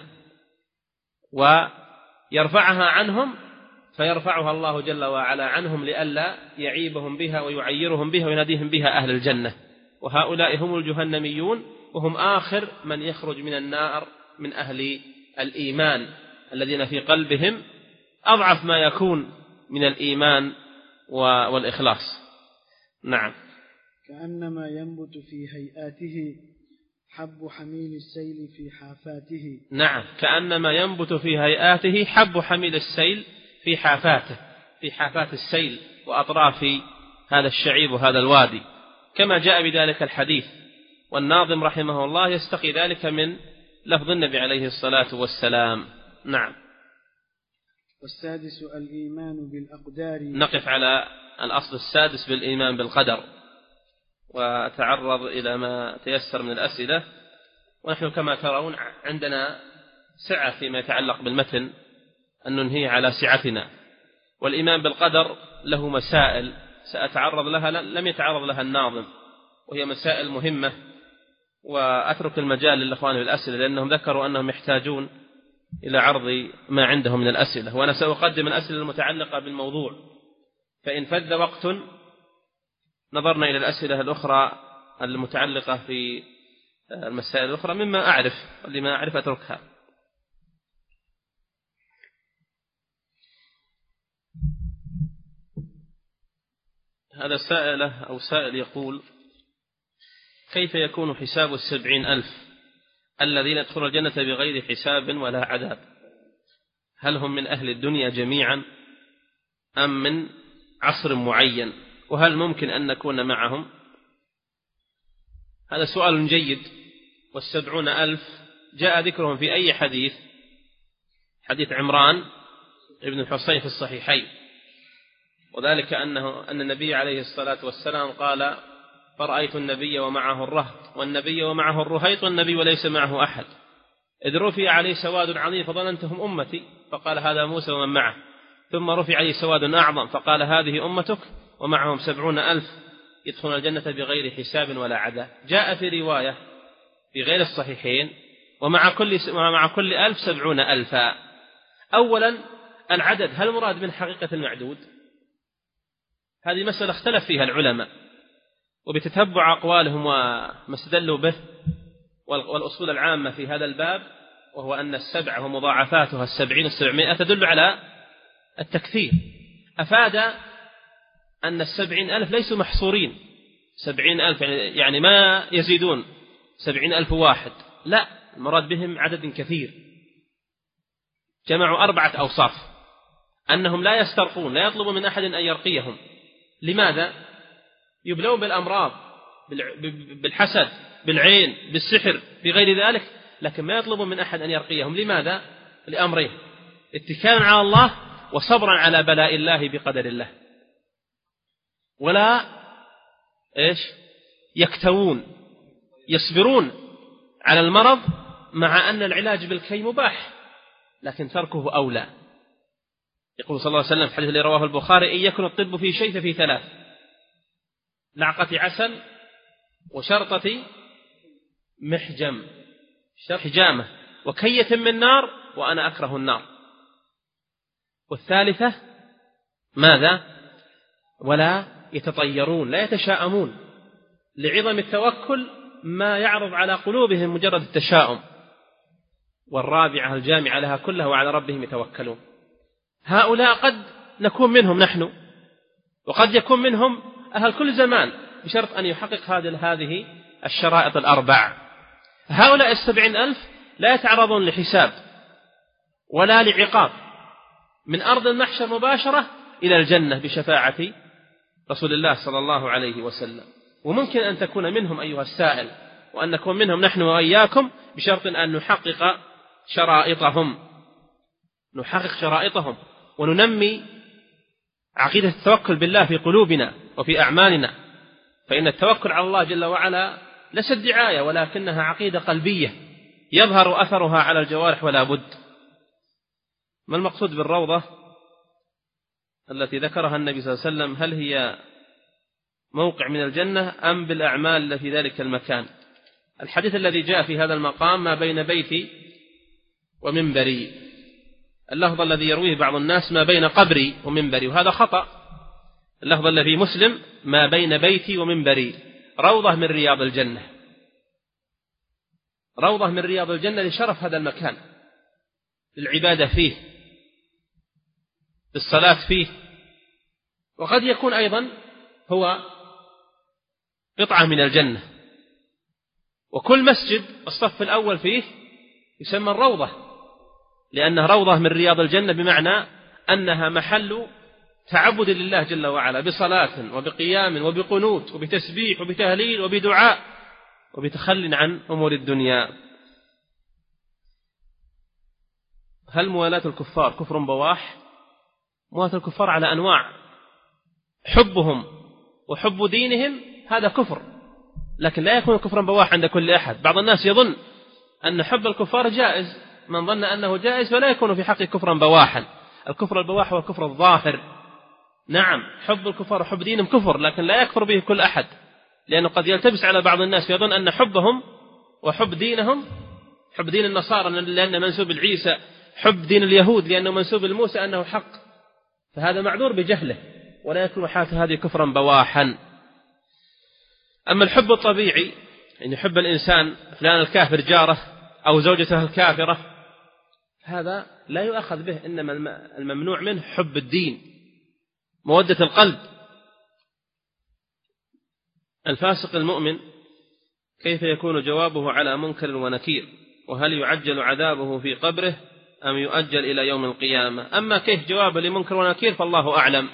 ويرفعها عنهم، فيرفعها الله جل وعلا عنهم لئلا يعيبهم بها ويعيرهم بها ويناديهم بها أهل الجنة. وهؤلاء هم الجهنميون، وهم آخر من يخرج من النار من أهل الإيمان الذين في قلبهم أضعف ما يكون من الإيمان والإخلاص. نعم. كأنما ينبت في هيئاته حب حميل السيل في حافاته. نعم، كأنما ينبت في هيئاته حب حميل السيل في حافاته، في حافات السيل وأطراف هذا الشعيب وهذا الوادي، كما جاء بذلك الحديث. والناظم رحمه الله يستقي ذلك من لفظ النبي عليه الصلاة والسلام. نعم. والسادس الإيمان بالأقدار. نقف على الأصل السادس بالإيمان بالقدر، وتعرض إلى ما تيسر من الأسئلة. ونحن كما ترون عندنا سعة فيما يتعلق بالمتن أن ننهي على سعتنا. والإيمان بالقدر له مسائل سأتعرض لها لم يتعرض لها الناظم، وهي مسائل مهمة، وأترك المجال للأخوان بالأسئلة لأنهم ذكروا أنهم يحتاجون إلى عرض ما عندهم من الأسئلة، وأنا سأقدم الأسئلة المتعلقة بالموضوع، فإن فذ وقت نظرنا إلى الأسئلة الأخرى المتعلقة في المسائل الأخرى مما أعرف، لما أعرف أتركها. هذا سائلة أو سائل يقول: كيف يكون حساب السبعين ألف الذين يدخلون الجنة بغير حساب ولا عذاب؟ هل هم من أهل الدنيا جميعا أم من عصر معين؟ وهل ممكن أن نكون معهم؟ هذا سؤال جيد. والسبعون ألف جاء ذكرهم في أي حديث؟ حديث عمران ابن الحصين في الصحيحين، وذلك أنه أن النبي عليه الصلاة والسلام قال: فرأيت النبي ومعه الرهط والنبي ومعه الرهيط والنبي وليس معه أحد، إذ رفع عليه سواد عظيم فظننتهم أمتي فقال هذا موسى ومن معه، ثم رفع عليه سواد أعظم فقال هذه أمتك ومعهم سبعون ألف يدخلون الجنة بغير حساب ولا عذاب. جاء في رواية في غير الصحيحين ومع كل مع كل ألف سبعون ألفا. أولا العدد هل مراد من حقيقة المعدود؟ هذه مسألة اختلف فيها العلماء، وبتتبع أقوالهم وما استدلوا به والأصول العامة في هذا الباب، وهو أن السبعة ومضاعفاتها السبعين السبعمائة تدل على التكثير، أفاد أن السبعين ألف ليسوا محصورين سبعين ألف يعني ما يزيدون سبعين ألف واحد، لا، المراد بهم عدد كثير. جمعوا أربعة أوصاف: أنهم لا يسترقون، لا يطلبوا من أحد أن يرقيهم. لماذا؟ يبلون بالأمراض، بالحسد، بالعين، بالسحر، بغير ذلك، لكن ما يطلبون من أحد أن يرقيهم. لماذا؟ لأمرين: اتكالا على الله وصبرا على بلاء الله بقدر الله. ولا إيش يكتوون، يصبرون على المرض مع أن العلاج بالكي مباح لكن تركه أولى. يقول صلى الله عليه وسلم في الحديث الذي رواه البخاري: إن يكن الطب في شيء ففي ثلاث: لعقة عسل، وشرطة محجم حجامة، وكية من نار، وأنا أكره النار. والثالثة ماذا؟ ولا يتطيرون، لا يتشاءمون، لعظم التوكل ما يعرض على قلوبهم مجرد التشاؤم. والرابعة الجامعة لها كلها: وعلى ربهم يتوكلون. هؤلاء قد نكون منهم نحن، وقد يكون منهم أهل كل زمان، بشرط أن يحقق هذه الشرائط الأربع. هؤلاء السبعين ألف لا يتعرضون لحساب ولا لعقاب، من أرض المحشر مباشرة إلى الجنة بشفاعة رسول الله صلى الله عليه وسلم. وممكن أن تكون منهم أيها السائل، وأن نكون منهم نحن وإياكم، بشرط أن نحقق شرائطهم نحقق شرائطهم وننمي عقيدة التوكل بالله في قلوبنا وفي أعمالنا. فإن التوكل على الله جل وعلا ليست دعاية، ولكنها عقيدة قلبية يظهر أثرها على الجوارح ولا بد. ما المقصود بالروضة التي ذكرها النبي صلى الله عليه وسلم؟ هل هي موقع من الجنة أم بالأعمال في ذلك المكان؟ الحديث الذي جاء في هذا المقام: ما بين بيتي ومنبري. اللفظ الذي يرويه بعض الناس: ما بين قبري ومنبري، وهذا خطأ. اللفظ الذي في مسلم: ما بين بيتي ومنبري، روضة من رياض الجنة، روضة من رياض الجنة لشرف هذا المكان، للعبادة فيه، بالصلاة فيه. وقد يكون أيضا هو قطعة من الجنة. وكل مسجد الصف الأول فيه يسمى الروضة، لأنها روضة من رياض الجنة، بمعنى أنها محل تعبد لله جل وعلا، بصلاة وبقيام وبقنوت وبتسبيح وبتهليل وبدعاء وبتخل عن أمور الدنيا. هل موالاة الكفار كفر بواح؟ موالاة الكفار على أنواع، حبهم وحب دينهم هذا كفر، لكن لا يكون كفرا بواح عند كل أحد. بعض الناس يظن أن حب الكفار جائز، من ظن أنه جائز ولا يكون في حقه كفرا بواحا. الكفر البواح هو الكفر الظاهر. نعم، حب الكفار وحب دينهم كفر، لكن لا يكفر به كل أحد، لأنه قد يلتبس على بعض الناس يظن أن حبهم وحب دينهم، حب دين النصارى لأنه منسوب العيسى، حب دين اليهود لأنه منسوب الموسى أنه حق، فهذا معذور بجهله، ولا يكون حالة هذه كفرا بواحا. أما الحب الطبيعي، أن يحب الإنسان فلان الكافر جاره أو زوجته الكافرة، هذا لا يؤخذ به، إنما الممنوع منه حب الدين، مودة القلب. الفاسق المؤمن كيف يكون جوابه على منكر ونكير؟ وهل يعجل عذابه في قبره أم يؤجل إلى يوم القيامة؟ أما كيف جوابه لمنكر ونكير فالله أعلم،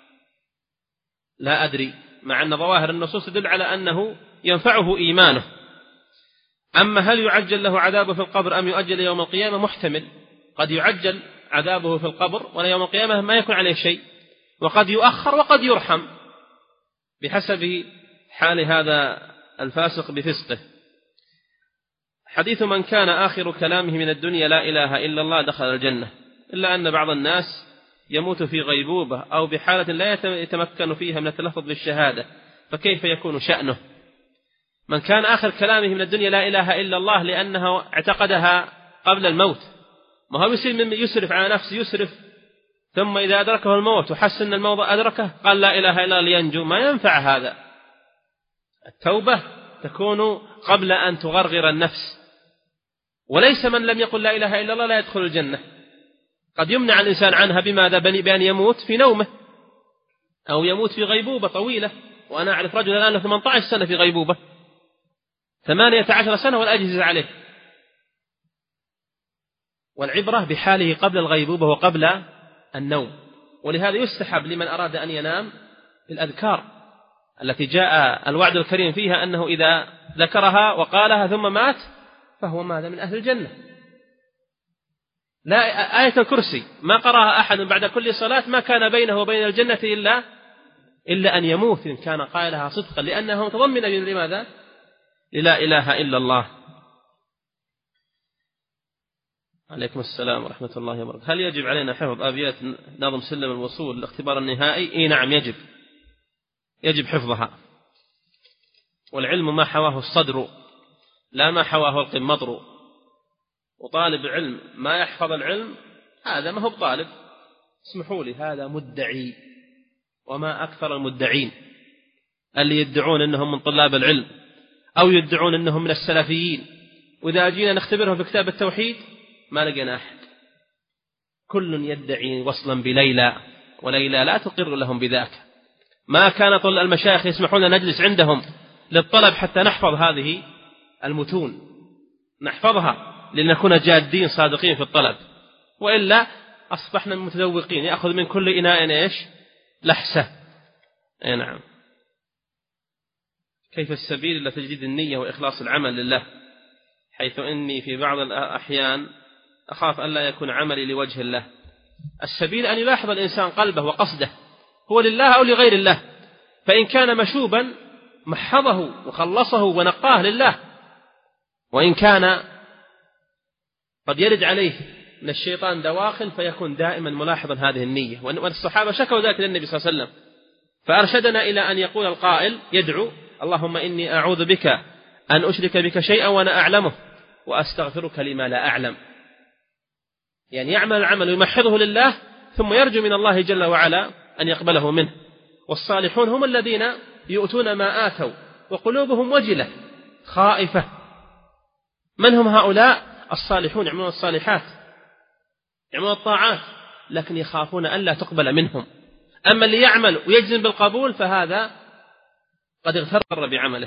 لا أدري، مع أن ظواهر النصوص تدل على أنه ينفعه إيمانه. أما هل يعجل له عذابه في القبر أم يؤجل يوم القيامة؟ محتمل، قد يعجل عذابه في القبر ولا يوم القيامة ما يكون عليه شيء، وقد يؤخر وقد يرحم بحسب حال هذا الفاسق بفسقه. حديث من كان آخر كلامه من الدنيا لا إله إلا الله دخل الجنة، إلا أن بعض الناس يموت في غيبوبة أو بحالة لا يتمكن فيها من التلفظ بالشهادة، فكيف يكون شأنه؟ من كان آخر كلامه من الدنيا لا إله إلا الله لأنه اعتقدها قبل الموت، ما هو يصير من يسرف على نفسه يسرف، ثم إذا أدركه الموت وحس أن الموت أدركه قال لا إله إلا الله لينجو، ما ينفع هذا. التوبة تكون قبل أن تغرغر النفس، وليس من لم يقل لا إله إلا الله لا يدخل الجنة. قد يمنع الإنسان عنها بماذا؟ بأن يموت في نومه أو يموت في غيبوبة طويلة. وأنا أعرف رجل الآن له ثمانية عشر سنة في غيبوبة، ثمانية عشر سنة والأجهزة عليه. والعبرة بحاله قبل الغيبوبة وقبل النوم. ولهذا يستحب لمن أراد أن ينام الأذكار التي جاء الوعد الكريم فيها أنه إذا ذكرها وقالها ثم مات فهو ماذا؟ من أهل الجنة. لا آية الكرسي ما قرأها أحد بعد كل صلاة ما كان بينه وبين الجنة إلا إلا أن يموت إن كان قائلها صدقا، لأنه متضمن لماذا؟ لا إله إلا الله. عليكم السلام ورحمة الله وبركاته. هل يجب علينا حفظ أبيات نظم سلم الوصول لاختبار النهائي؟ إيه نعم، يجب يجب حفظها. والعلم ما حواه الصدر لا ما حواه القمطر، وطالب العلم ما يحفظ العلم هذا ما هو بطالب، اسمحوا لي هذا مدعي، وما أكثر المدعين اللي يدعون أنهم من طلاب العلم أو يدعون أنهم من السلفيين، وإذا جينا نختبرهم في كتاب التوحيد ما لقينا أحد. كل يدعي وصلا بليلى وليلى لا تقر لهم بذاك. ما كان طل المشايخ يسمحون نجلس عندهم للطلب حتى نحفظ هذه المتون، نحفظها لنكون جادين صادقين في الطلب، وإلا أصبحنا متذوقين يأخذ من كل إناء إيش؟ لحسة. أي نعم. كيف السبيل إلى تجديد النية وإخلاص العمل لله، حيث إني في بعض الأحيان أخاف أن لا يكون عملي لوجه الله؟ السبيل أن يلاحظ الإنسان قلبه وقصده هو لله أو لغير الله، فإن كان مشوبا محضه وخلصه ونقاه لله، وإن كان قد يرد عليه من الشيطان دواخل فيكون دائما ملاحظا هذه النية. والصحابة شكوا ذلك للنبي صلى الله عليه وسلم، فأرشدنا إلى أن يقول القائل يدعو اللهم إني أعوذ بك أن أشرك بك شيئا وأنا أعلمه وأستغفرك لما لا أعلم. يعني يعمل العمل ويمحضه لله ثم يرجو من الله جل وعلا أن يقبله منه. والصالحون هم الذين يؤتون ما آتوا وقلوبهم وجلة خائفة. من هم هؤلاء؟ الصالحون يعملون الصالحات يعملون الطاعات لكن يخافون أن لا تقبل منهم. أما اللي يعمل ويجزم بالقبول فهذا قد اغتر بعمله.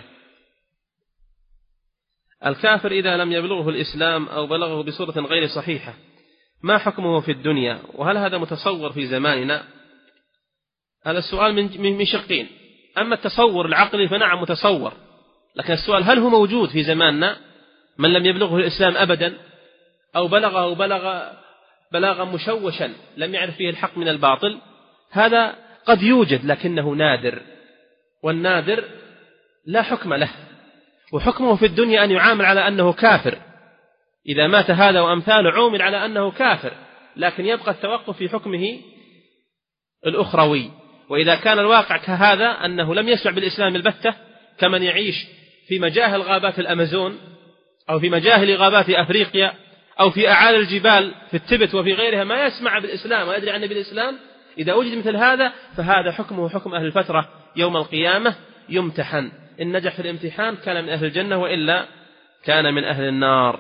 الكافر إذا لم يبلغه الإسلام أو بلغه بصورة غير صحيحة ما حكمه في الدنيا، وهل هذا متصور في زماننا؟ هذا السؤال من شقين. أما التصور العقلي فنعم متصور، لكن السؤال هل هو موجود في زماننا؟ من لم يبلغه الإسلام أبدا أو بلغه بلغ بلاغا مشوشا لم يعرف فيه الحق من الباطل، هذا قد يوجد لكنه نادر، والنادر لا حكم له. وحكمه في الدنيا أن يعامل على أنه كافر، إذا مات هذا وأمثاله عومل على أنه كافر، لكن يبقى التوقف في حكمه الأخروي. وإذا كان الواقع كهذا أنه لم يسمع بالإسلام البتة، كمن يعيش في مجاهل غابات الأمازون أو في مجاهل غابات أفريقيا أو في أعالي الجبال في التبت وفي غيرها، ما يسمع بالإسلام ويدري عنه بالإسلام، إذا وجد مثل هذا فهذا حكمه حكم أهل الفترة يوم القيامة، يمتحن، إن نجح في الامتحان كان من أهل الجنة وإلا كان من أهل النار.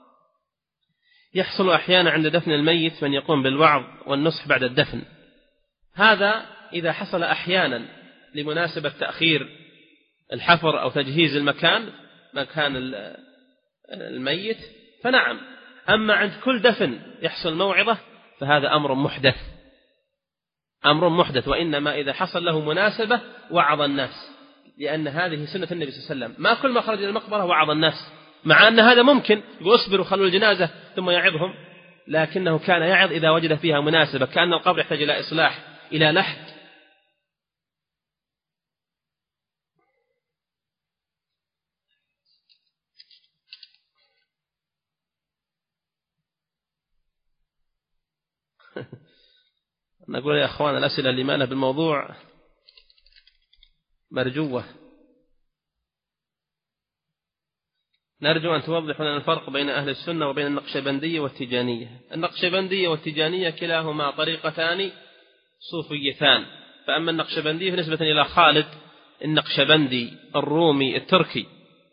يحصل أحيانا عند دفن الميت من يقوم بالوعظ والنصح بعد الدفن، هذا إذا حصل أحيانا لمناسبة تأخير الحفر أو تجهيز المكان مكان الميت فنعم. أما عند كل دفن يحصل موعظة فهذا أمر محدث، أمر محدث. وإنما إذا حصل له مناسبة وعظ الناس، لأن هذه سنة النبي صلى الله عليه وسلم، ما كل ما خرج إلى المقبرة وعظ الناس، مع أن هذا ممكن يقول اصبروا خلوا الجنازة ثم يعظهم، لكنه كان يعظ إذا وجد فيها مناسبة، كأن القبر يحتاج إلى إصلاح إلى لحد. نقول يا أخوان الأسئلة اللي مالها بالموضوع مرجوة. نرجو أن توضح لنا الفرق بين أهل السنة وبين النقشبندية والتجانية. النقشبندية والتجانية كلاهما طريقتان صوفيتان، فأما النقشبندية نسبة إلى خالد النقشبندي الرومي التركي،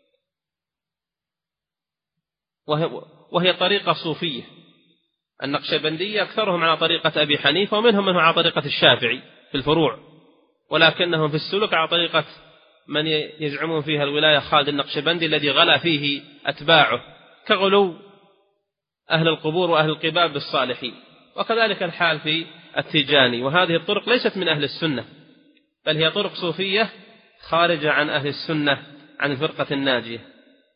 وهي, وهي طريقة صوفية. النقشبندية أكثرهم على طريقة أبي حنيفة، ومنهم من على طريقة الشافعي في الفروع، ولكنهم في السلوك على طريقة من يزعمون فيها الولاية خالد النقشبندي الذي غلا فيه أتباعه، كغلو أهل القبور وأهل القباب بالصالحين. وكذلك الحال في التيجاني. وهذه الطرق ليست من أهل السنة، بل هي طرق صوفية خارجة عن أهل السنة، عن الفرقة الناجية.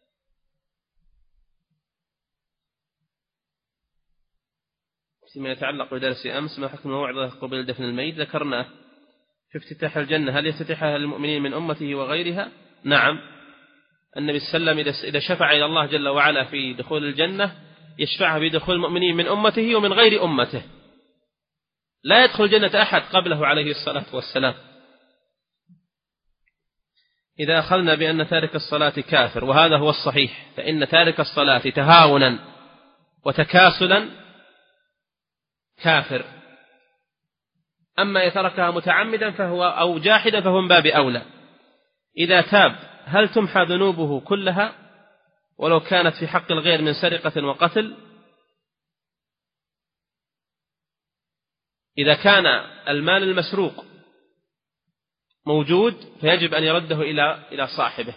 فيما يتعلق بدرس أمس ما حكم موعظة قبل دفن الميت ذكرنا في افتتاح الجنة، هل يفتتحها للمؤمنين من أمته وغيرها؟ نعم، النبي صلى الله عليه وسلم إذا شفع إلى الله جل وعلا في دخول الجنة يشفعها بدخول المؤمنين من أمته ومن غير أمته، لا يدخل الجنة أحد قبله عليه الصلاة والسلام. إذا أخذنا بأن تارك الصلاة كافر، وهذا هو الصحيح، فإن تارك الصلاة تهاونا وتكاسلا كافر. أما يتركها متعمدا فهو أو جاحدا فهو من باب أولى. إذا تاب هل تمحى ذنوبه كلها ولو كانت في حق الغير من سرقة وقتل؟ إذا كان المال المسروق موجود فيجب أن يرده إلى إلى صاحبه.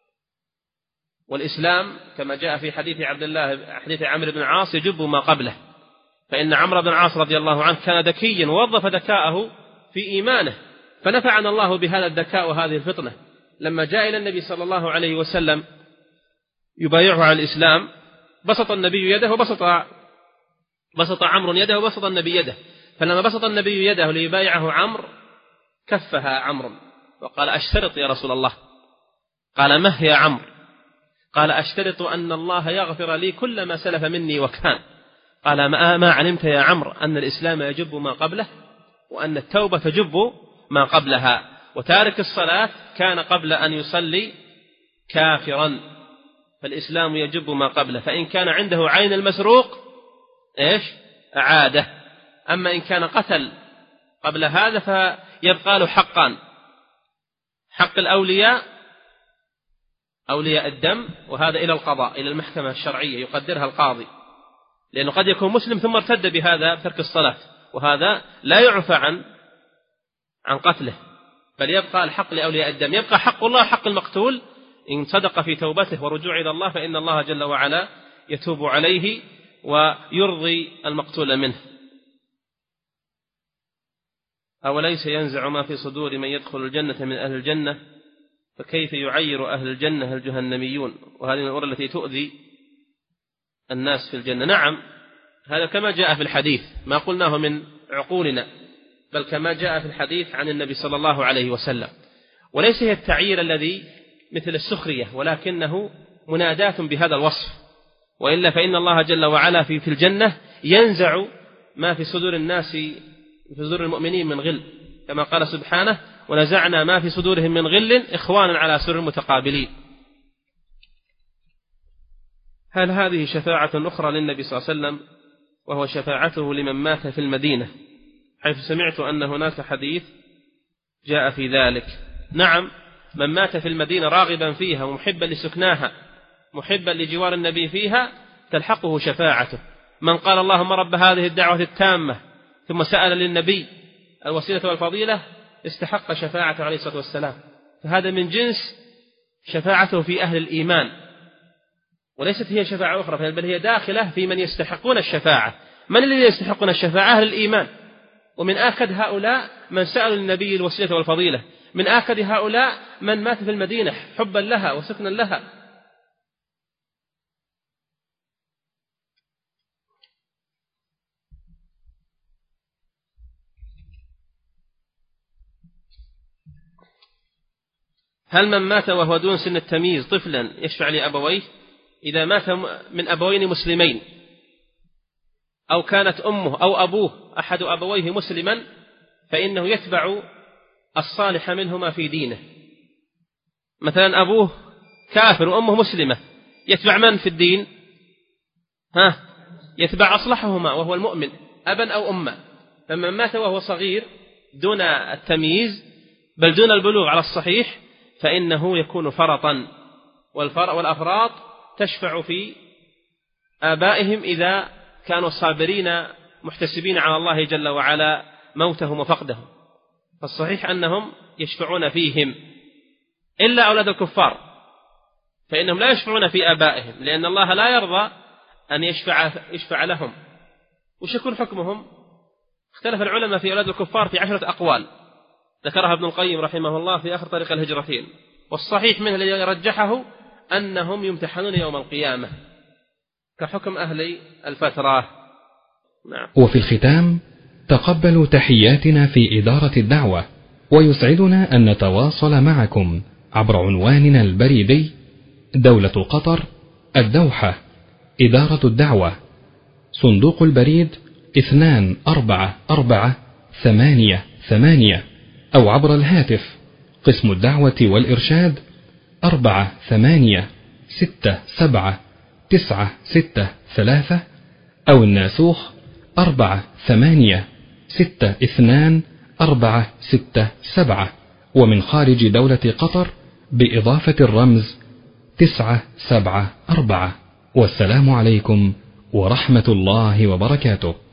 والإسلام كما جاء في حديث عبد الله حديث عمرو بن العاص يجب ما قبله، فإن عمرو بن العاص رضي الله عنه كان ذكيا ووظف ذكاءه في إيمانه، فنفعنا الله بهذا الذكاء وهذه الفطنة. لما جاء إلى النبي صلى الله عليه وسلم يبايعه على الإسلام بسط النبي يده وبسط بسط عمرو يده وبسط النبي يده، فلما بسط النبي يده ليبايعه عمرو كفها عمرو وقال أشترط يا رسول الله. قال مه يا عمرو؟ قال أشترط أن الله يغفر لي كل ما سلف مني وكان. قال ما, ما علمت يا عمرو أن الإسلام يجب ما قبله وأن التوبة تجب ما قبلها، وتارك الصلاة كان قبل أن يصلي كافرا، فالإسلام يجب ما قبله. فإن كان عنده عين المسروق إيش أعاده، أما إن كان قتل قبل هذا فيبقى له حقان: حق الأولياء أولياء الدم، وهذا إلى القضاء إلى المحكمة الشرعية يقدرها القاضي، لأنه قد يكون مسلم ثم ارتد بهذا بترك الصلاة، وهذا لا يعفى عن عن قتله، بل يبقى الحق لأولياء الدم، يبقى حق الله حق المقتول إن صدق في توبته ورجوع إلى الله، فإن الله جل وعلا يتوب عليه ويرضي المقتول منه. أوليس ينزع ما في صدور من يدخل الجنة من أهل الجنة، فكيف يعير أهل الجنة الجهنميون؟ وهذه الأمور التي تؤذي الناس في الجنة. نعم، هذا كما جاء في الحديث، ما قلناه من عقولنا، بل كما جاء في الحديث عن النبي صلى الله عليه وسلم. وليس هي التعيير الذي مثل السخرية، ولكنه مناداة بهذا الوصف، وإلا فإن الله جل وعلا في في الجنة ينزع ما في صدور الناس في صدور المؤمنين من غل، كما قال سبحانه: ونزعنا ما في صدورهم من غل إخوانا على سرر متقابلين. هل هذه شفاعة أخرى للنبي صلى الله عليه وسلم وهو شفاعته لمن مات في المدينة، حيث سمعت أن هناك حديث جاء في ذلك؟ نعم، من مات في المدينة راغبا فيها ومحبا لسكناها محبا لجوار النبي فيها تلحقه شفاعته. من قال اللهم رب هذه الدعوة التامة ثم سأل للنبي الوسيلة والفضيلة استحق شفاعته عليه الصلاة والسلام، فهذا من جنس شفاعته في أهل الإيمان، وليست هي شفاعة أخرى، بل هي داخلة في من يستحقون الشفاعة. من الذين يستحقون الشفاعة؟ أهل الإيمان. ومن آكد هؤلاء من سأل النبي الوسيلة والفضيلة، من آكد هؤلاء من مات في المدينة حبا لها وسكنا لها. هل من مات وهو دون سن التمييز طفلا يشفع لأبويه إذا مات من أبوين مسلمين أو كانت أمه أو أبوه أحد أبويه مسلما فإنه يتبع الصالح منهما في دينه. مثلا أبوه كافر وأمه مسلمة، يتبع من في الدين؟ ها يتبع أصلحهما وهو المؤمن أبا أو أما. فمن مات وهو صغير دون التمييز بل دون البلوغ على الصحيح فإنه يكون فرطا، والأفراط تشفع في آبائهم إذا كانوا صابرين محتسبين على الله جل وعلا موتهم وفقدهم. فالصحيح أنهم يشفعون فيهم، إلا أولاد الكفار فإنهم لا يشفعون في آبائهم، لأن الله لا يرضى أن يشفع, يشفع لهم. وش يكون حكمهم؟ اختلف العلماء في أولاد الكفار في عشرة أقوال ذكرها ابن القيم رحمه الله في آخر طريق الهجرتين، والصحيح منه الذي رجحه أنهم يمتحنون يوم القيامة كحكم أهل الفترة. نعم. وفي الختام تقبلوا تحياتنا في إدارة الدعوة، ويسعدنا أن نتواصل معكم عبر عنواننا البريدي دولة قطر، الدوحة، إدارة الدعوة، صندوق البريد اثنان أربعة أربعة ثمانية ثمانية، أو عبر الهاتف قسم الدعوة والإرشاد أربعة ثمانية ستة سبعة تسعة ستة ثلاثة، أو الناسوخ أربعة ثمانية ستة اثنان أربعة ستة سبعة، ومن خارج دولة قطر بإضافة الرمز تسعة سبعة أربعة. والسلام عليكم ورحمة الله وبركاته.